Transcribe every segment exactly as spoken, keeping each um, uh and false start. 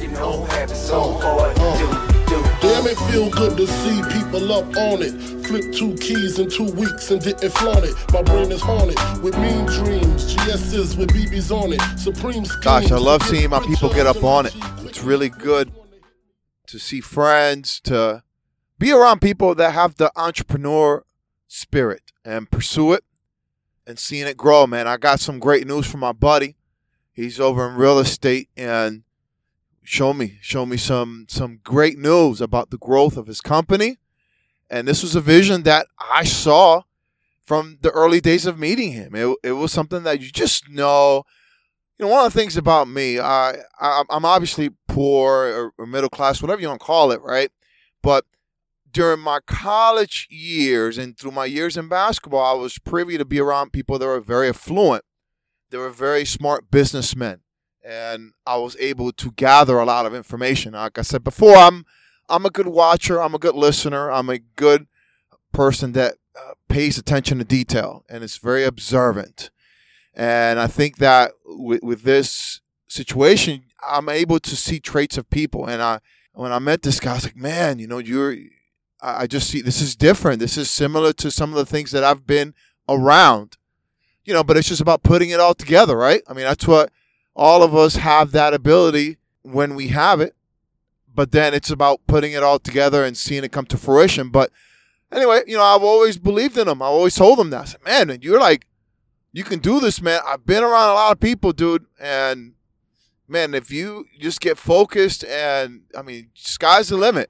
you know, have it so hard. Do, do. Damn, it feel good to see people up on it. Flip two keys in two weeks and didn't flaunt it. My brain is haunted with mean dreams. G S's with B Bs on it. Supreme schemes. Gosh, I love seeing my people get up on it. It's really good to see friends, to be around people that have the entrepreneur spirit and pursue it and seeing it grow, man. I got some great news from my buddy. He's over in real estate and show me, show me some some great news about the growth of his company. And this was a vision that I saw from the early days of meeting him. It, it was something that you just know. You know, one of the things about me, I, I I'm obviously poor or, or middle class, whatever you want to call it, right? But during my college years and through my years in basketball, I was privy to be around people that were very affluent. They were very smart businessmen. And I was able to gather a lot of information. Like I said before, I'm I'm a good watcher. I'm a good listener. I'm a good person that uh, pays attention to detail and is very observant. And I think that with, with this situation, I'm able to see traits of people. And I, when I met this guy, I was like, man, you know, you're, I just see this is different. This is similar to some of the things that I've been around, you know, but it's just about putting it all together, right? I mean, that's what all of us have, that ability when we have it. But then it's about putting it all together and seeing it come to fruition. But anyway, you know, I've always believed in him. I always told him that. I said, man, you're like, you can do this, man. I've been around a lot of people, dude. And, man, if you just get focused and, I mean, sky's the limit.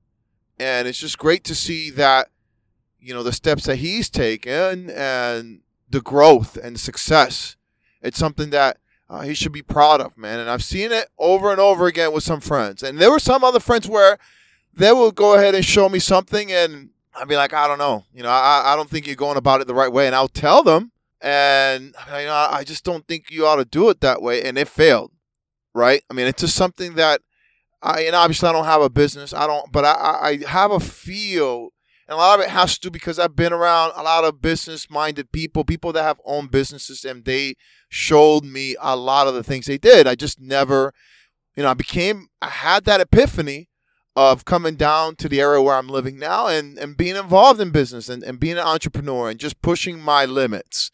And it's just great to see that, you know, the steps that he's taken and the growth and the success. It's something that uh, he should be proud of, man. And I've seen it over and over again with some friends. And there were some other friends where they will go ahead and show me something and I'll be like, I don't know. You know, I, I don't think you're going about it the right way. And I'll tell them. And, you know, I just don't think you ought to do it that way. And it failed, right? I mean, it's just something that, I, and obviously I don't have a business. I don't, but I, I have a feel, and a lot of it has to do because I've been around a lot of business-minded people, people that have owned businesses, and they showed me a lot of the things they did. I just never, you know, I became, I had that epiphany of coming down to the area where I'm living now and, and being involved in business and, and being an entrepreneur and just pushing my limits.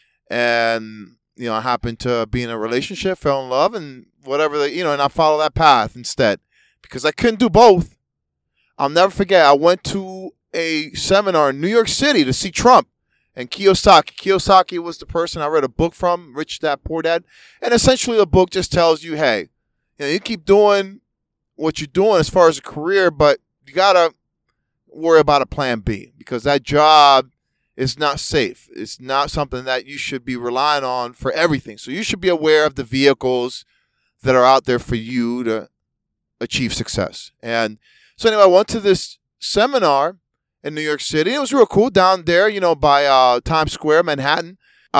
And, you know, I happened to be in a relationship, fell in love, and whatever, the, you know, and I followed that path instead because I couldn't do both. I'll never forget, I went to a seminar in New York City to see Trump and Kiyosaki. Kiyosaki was the person I read a book from, Rich Dad, Poor Dad. And essentially the book just tells you, hey, you know, you keep doing what you're doing as far as a career, but you got to worry about a plan B because that job is not safe. It's not something that you should be relying on for everything. So you should be aware of the vehicles that are out there for you to achieve success. And so anyway, I went to this seminar in New York City. It was real cool down there, you know, by uh, Times Square, Manhattan.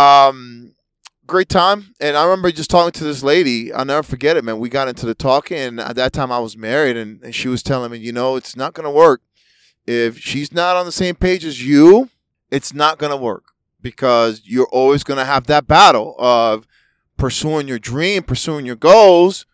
Um, great time. And I remember just talking to this lady. I'll never forget it, man. We got into the talking, and at that time I was married, and, and she was telling me, you know, it's not going to work. If she's not on the same page as you, it's not going to work because you're always going to have that battle of pursuing your dream, pursuing your goals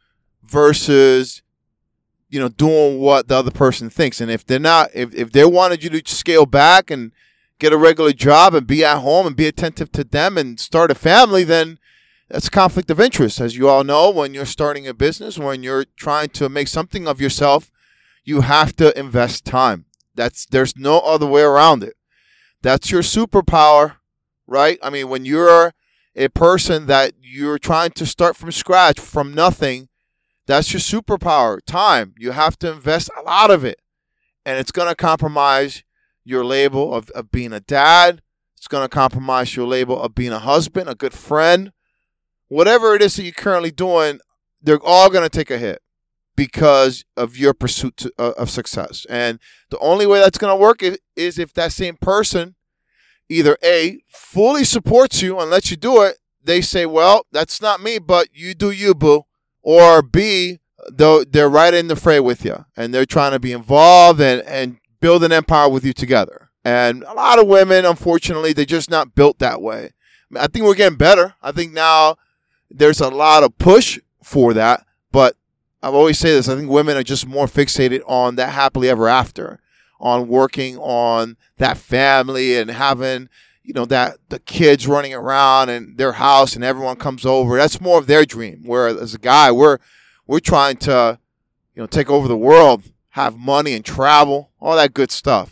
versus, you know, doing what the other person thinks. And if they're not, if, if they wanted you to scale back and get a regular job and be at home and be attentive to them and start a family, then that's conflict of interest. As you all know, when you're starting a business, when you're trying to make something of yourself, you have to invest time. That's, there's no other way around it. That's your superpower, right? I mean, when you're a person that you're trying to start from scratch, from nothing, that's your superpower, time. You have to invest a lot of it. And it's going to compromise your label of, of being a dad. It's going to compromise your label of being a husband, a good friend. Whatever it is that you're currently doing, they're all going to take a hit because of your pursuit to, uh, of success. And the only way that's going to work is, is if that same person either A, fully supports you and lets you do it. They say, well, that's not me, but you do you, boo. Or B, they're right in the fray with you, and they're trying to be involved and, and build an empire with you together. And a lot of women, unfortunately, they're just not built that way. I think we're getting better. I think now there's a lot of push for that, but I've always say this. I think women are just more fixated on that happily ever after, on working on that family and having, you know, that the kids running around in their house and everyone comes over. That's more of their dream. Whereas as a guy, we're we're trying to, you know, take over the world, have money and travel, all that good stuff.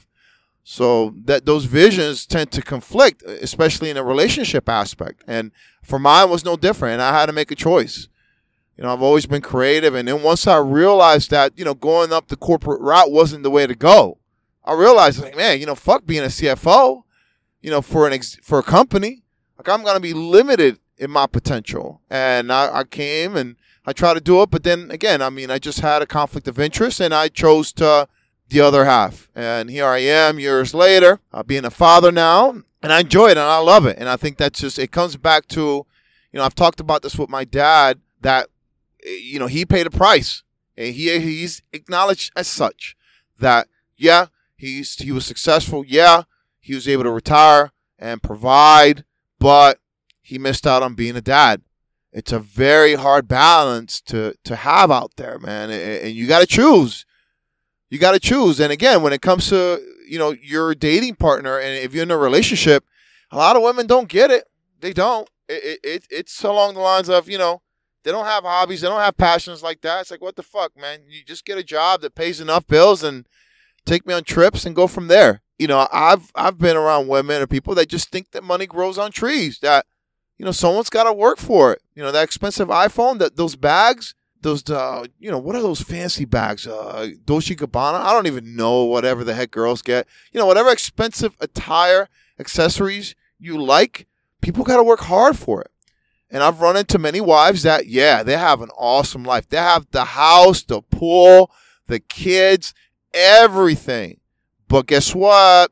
So that those visions tend to conflict, especially in a relationship aspect. And for mine was no different. And I had to make a choice. You know, I've always been creative. And then once I realized that, you know, going up the corporate route wasn't the way to go, I realized, like, man, you know, fuck being a C F O, you know, for an ex- for a company. Like, I'm going to be limited in my potential. And I, I came and I tried to do it. But then again, I mean, I just had a conflict of interest and I chose to the other half. And here I am years later, uh, being a father now. And I enjoy it and I love it. And I think that's just, it comes back to, you know, I've talked about this with my dad, that, you know, he paid a price. And he he's acknowledged as such that, yeah, he's he was successful. Yeah, he was able to retire and provide, but he missed out on being a dad. It's a very hard balance to to have out there, man. And you got to choose. You got to choose. And again, when it comes to, you know, your dating partner, and if you're in a relationship, a lot of women don't get it. They don't. It, it It's along the lines of, you know, they don't have hobbies. They don't have passions like that. It's like, what the fuck, man? You just get a job that pays enough bills and take me on trips and go from there. You know, I've I've been around women or people that just think that money grows on trees, that, you know, someone's got to work for it. You know, that expensive iPhone, that those bags, those, uh, you know, what are those fancy bags? Uh, Dolce and Gabbana? I don't even know, whatever the heck girls get. You know, whatever expensive attire, accessories you like, people got to work hard for it. And I've run into many wives that, yeah, they have an awesome life. They have the house, the pool, the kids, everything. But guess what?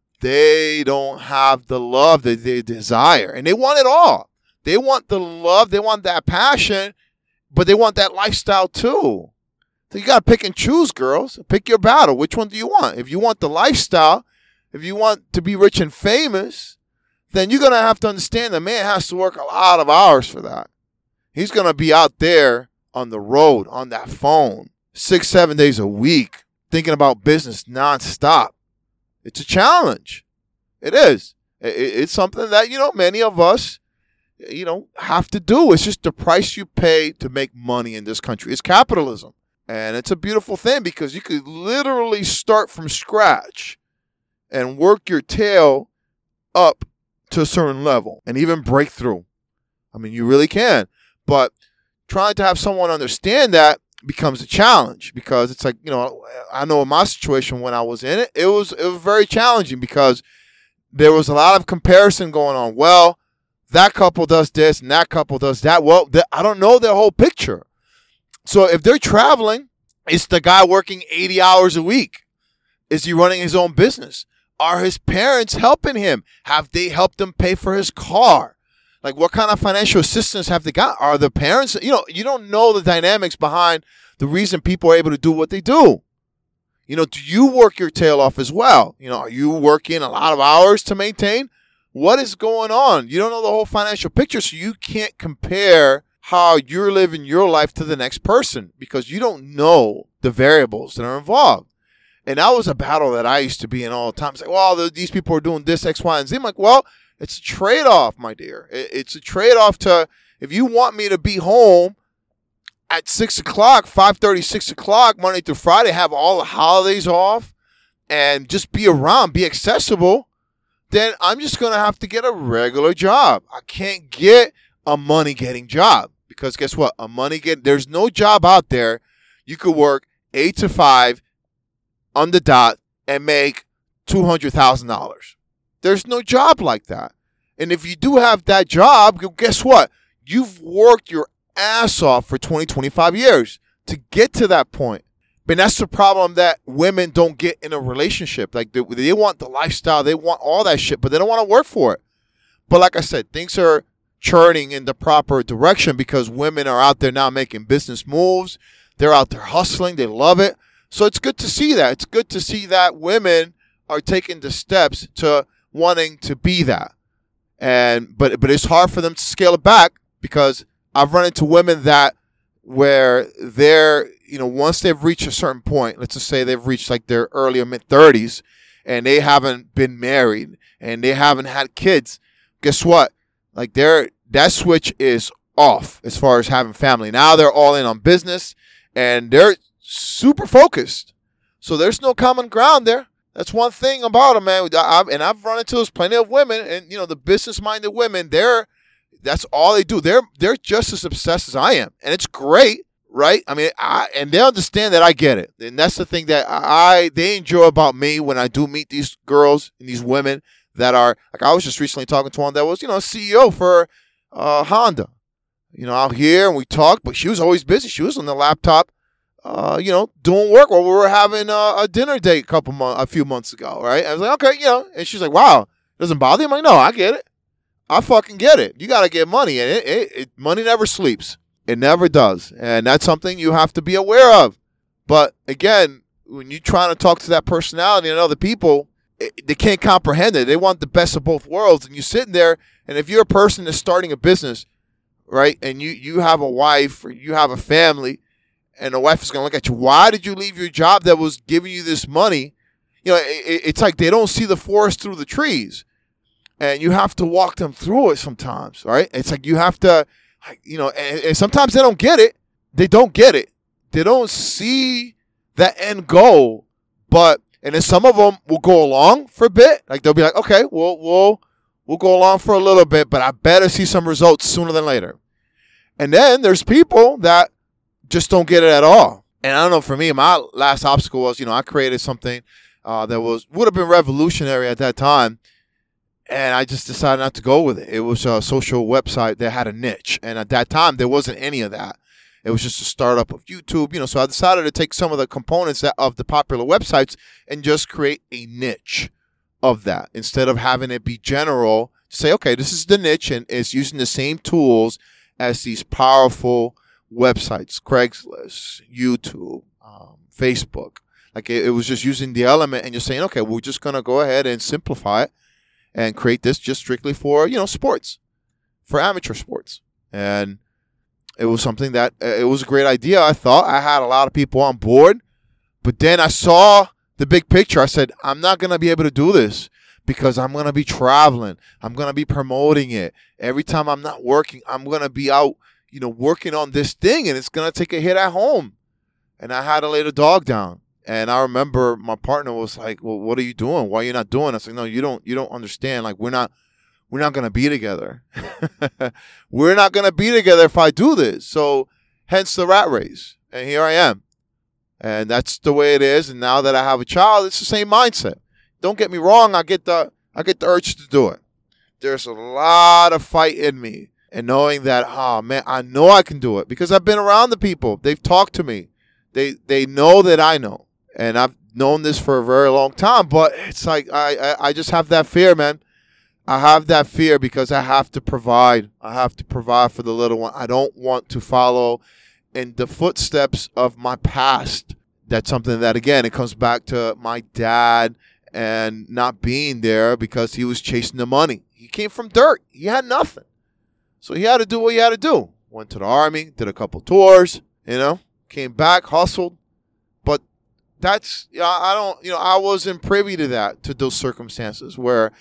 They don't have the love that they desire. And they want it all. They want the love. They want that passion. But they want that lifestyle too. So you got to pick and choose, girls. Pick your battle. Which one do you want? If you want the lifestyle, if you want to be rich and famous, then you're going to have to understand the man has to work a lot of hours for that. He's going to be out there on the road, on that phone, six, seven days a week, thinking about business nonstop. It's a challenge. It is. It's something that, you know, many of us, you know, have to do. It's just the price you pay to make money in this country. It's capitalism. And it's a beautiful thing because you could literally start from scratch and work your tail up to a certain level and even break through. I mean, you really can. But trying to have someone understand that becomes a challenge because it's like, you know, I know in my situation when I was in it, it was it was very challenging because there was a lot of comparison going on. Well, that couple does this and that couple does that. Well, I don't know their whole picture. So if they're traveling, it's the guy working eighty hours a week. Is he running his own business? Are his parents helping him? Have they helped him pay for his car? Like, what kind of financial assistance have they got? Are the parents, you know, you don't know the dynamics behind the reason people are able to do what they do. You know, do you work your tail off as well? You know, are you working a lot of hours to maintain? What is going on? You don't know the whole financial picture, so you can't compare how you're living your life to the next person because you don't know the variables that are involved. And that was a battle that I used to be in all the time. It's like, well, these people are doing this, X, Y, and Z. I'm like, well, it's a trade-off, my dear. It's a trade-off to, if you want me to be home at six o'clock, five thirty, six o'clock, Monday through Friday, have all the holidays off, and just be around, be accessible, then I'm just going to have to get a regular job. I can't get a money-getting job because guess what? A money-getting, there's no job out there you could work eight to five on the dot and make two hundred thousand dollars. There's no job like that. And if you do have that job, guess what? You've worked your ass off for twenty, twenty-five years to get to that point. But that's the problem that women don't get in a relationship. Like, they, they want the lifestyle, they want all that shit, but they don't want to work for it. But like I said, things are churning in the proper direction because women are out there now making business moves. They're out there hustling. They love it. So it's good to see that. It's good to see that women are taking the steps to wanting to be that. And but but it's hard for them to scale it back because I've run into women that where they're, you know, once they've reached a certain point, let's just say they've reached like their early or mid thirties and they haven't been married and they haven't had kids, guess what? Like they're, that switch is off as far as having family. Now they're all in on business and they're super focused. So there's no common ground there. That's one thing about them, man. I, and I've run into this plenty of women, and you know the business-minded women. They're that's all they do. They're they're just as obsessed as I am, and it's great, right? I mean, I and they understand that I get it, and that's the thing that I they enjoy about me when I do meet these girls and these women that are like I was just recently talking to one that was you know a C E O for uh, Honda, you know out here, and we talked, but she was always busy. She was on the laptop. Uh, you know, doing work while we were having a, a dinner date a couple months, a few months ago, right? I was like, okay, you know, and she's like, wow, doesn't bother you? I'm like, no, I get it. I fucking get it. You got to get money, and it, it, it, money never sleeps. It never does, and that's something you have to be aware of. But again, when you're trying to talk to that personality and other people, it, they can't comprehend it. They want the best of both worlds, and you're sitting there, and if you're a person that's starting a business, right, and you you have a wife or you have a family, and the wife is going to look at you. Why did you leave your job that was giving you this money? You know, it, it's like they don't see the forest through the trees. And you have to walk them through it sometimes, right? It's like you have to, you know, and, and sometimes they don't get it. They don't get it. They don't see that end goal. But, and then some of them will go along for a bit. Like they'll be like, okay, we'll, we'll, we'll go along for a little bit, but I better see some results sooner than later. And then there's people that just don't get it at all. And I don't know, for me, my last obstacle was, you know, I created something uh, that was would have been revolutionary at that time, and I just decided not to go with it. It was a social website that had a niche, and at that time, there wasn't any of that. It was just a startup of YouTube, you know, so I decided to take some of the components that, of the popular websites and just create a niche of that instead of having it be general. Say, okay, this is the niche, and it's using the same tools as these powerful websites, Craigslist, YouTube, um, Facebook. Like it, it was just using the element and you're saying, okay, we're just going to go ahead and simplify it and create this just strictly for, you know, sports, for amateur sports. And it was something that, uh, it was a great idea. I thought I had a lot of people on board, but then I saw the big picture. I said, I'm not going to be able to do this because I'm going to be traveling. I'm going to be promoting it. Every time I'm not working, I'm going to be out, you know, working on this thing, and it's going to take a hit at home. And I had to lay the dog down. And I remember my partner was like, well, what are you doing? Why are you not doing it? I was like, no, you don't, you don't understand. Like, we're not, we're not going to be together. We're not going to be together if I do this. So hence the rat race. And here I am. And that's the way it is. And now that I have a child, it's the same mindset. Don't get me wrong. I get the, I get the urge to do it. There's a lot of fight in me. And knowing that, oh, man, I know I can do it because I've been around the people. They've talked to me. They they know that I know. And I've known this for a very long time. But it's like I, I, I just have that fear, man. I have that fear because I have to provide. I have to provide for the little one. I don't want to follow in the footsteps of my past. That's something that, again, it comes back to my dad and not being there because he was chasing the money. He came from dirt. He had nothing. So he had to do what he had to do. Went to the Army, did a couple tours, you know, came back, hustled. But that's, you know, I don't, you know, I wasn't privy to that, to those circumstances where,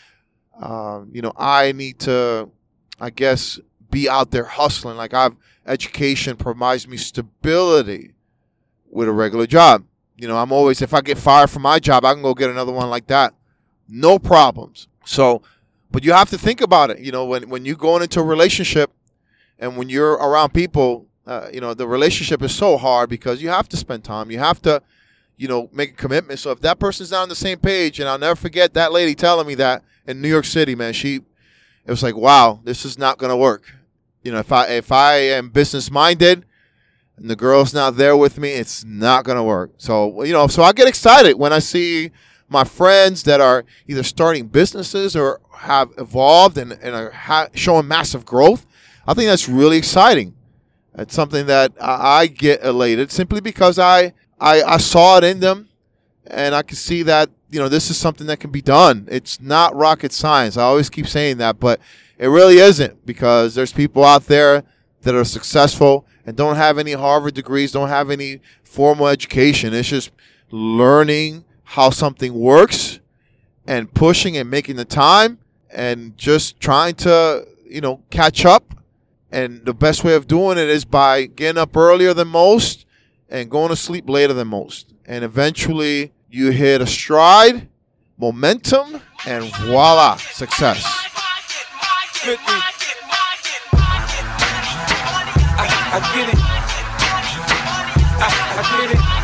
um, you know, I need to, I guess, be out there hustling. Like I've, education provides me stability with a regular job. You know, I'm always, if I get fired from my job, I can go get another one like that. No problems. So, but you have to think about it. You know, when, when you're going into a relationship and when you're around people, uh, you know, the relationship is so hard because you have to spend time. You have to, you know, make a commitment. So if that person's not on the same page, and I'll never forget that lady telling me that in New York City, man, she, it was like, wow, this is not going to work. You know, if I, if I am business minded and the girl's not there with me, it's not going to work. So, you know, so I get excited when I see my friends that are either starting businesses or have evolved and, and are ha- showing massive growth. I think that's really exciting. It's something that I, I get elated simply because I, I I saw it in them, and I can see that, you know, this is something that can be done. It's not rocket science. I always keep saying that, but it really isn't, because there's people out there that are successful and don't have any Harvard degrees, don't have any formal education. It's just learning how something works and pushing and making the time and just trying to, you know, catch up. And the best way of doing it is by getting up earlier than most and going to sleep later than most. And eventually you hit a stride, momentum, and voila, success. fifty. I, I get it. I, I get it.